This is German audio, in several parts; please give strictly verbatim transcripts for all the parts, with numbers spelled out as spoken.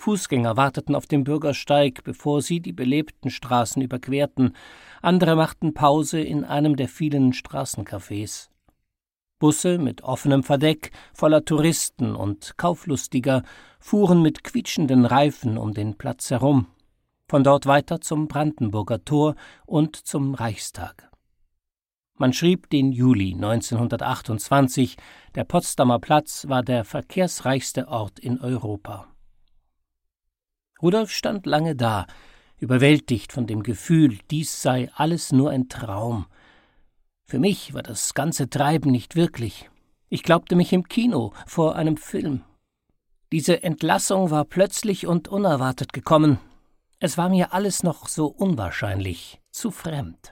Fußgänger warteten auf dem Bürgersteig, bevor sie die belebten Straßen überquerten. Andere machten Pause in einem der vielen Straßencafés. Busse mit offenem Verdeck, voller Touristen und Kauflustiger, fuhren mit quietschenden Reifen um den Platz herum. Von dort weiter zum Brandenburger Tor und zum Reichstag. Man schrieb den Juli neunzehnhundertachtundzwanzig, der Potsdamer Platz war der verkehrsreichste Ort in Europa. Rudolf stand lange da, überwältigt von dem Gefühl, dies sei alles nur ein Traum. Für mich war das ganze Treiben nicht wirklich. Ich glaubte mich im Kino, vor einem Film. Diese Entlassung war plötzlich und unerwartet gekommen. Es war mir alles noch so unwahrscheinlich, zu fremd.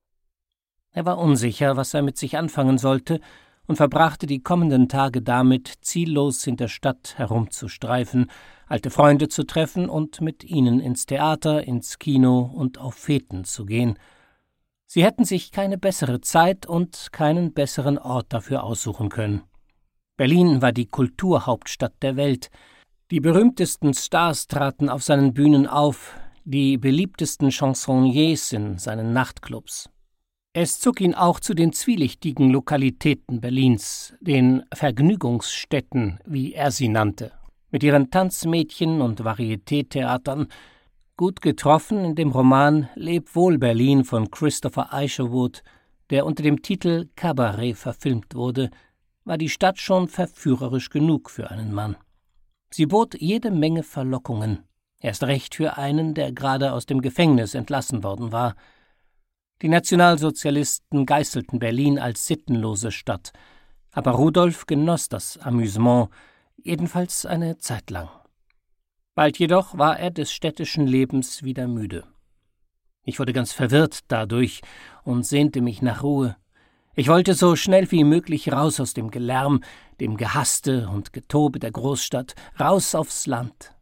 Er war unsicher, was er mit sich anfangen sollte, und verbrachte die kommenden Tage damit, ziellos in der Stadt herumzustreifen, alte Freunde zu treffen und mit ihnen ins Theater, ins Kino und auf Feten zu gehen. Sie hätten sich keine bessere Zeit und keinen besseren Ort dafür aussuchen können. Berlin war die Kulturhauptstadt der Welt. Die berühmtesten Stars traten auf seinen Bühnen auf, die beliebtesten Chansonniers in seinen Nachtclubs. Es zog ihn auch zu den zwielichtigen Lokalitäten Berlins, den Vergnügungsstätten, wie er sie nannte, mit ihren Tanzmädchen und Varieté-Theatern, gut getroffen in dem Roman »Leb wohl, Berlin« von Christopher Isherwood, der unter dem Titel »Kabarett« verfilmt wurde, war die Stadt schon verführerisch genug für einen Mann. Sie bot jede Menge Verlockungen, erst recht für einen, der gerade aus dem Gefängnis entlassen worden war. Die Nationalsozialisten geißelten Berlin als sittenlose Stadt, aber Rudolf genoss das Amüsement, jedenfalls eine Zeit lang. Bald jedoch war er des städtischen Lebens wieder müde. Ich wurde ganz verwirrt dadurch und sehnte mich nach Ruhe. Ich wollte so schnell wie möglich raus aus dem Gelärm, dem Gehaste und Getobe der Großstadt, raus aufs Land.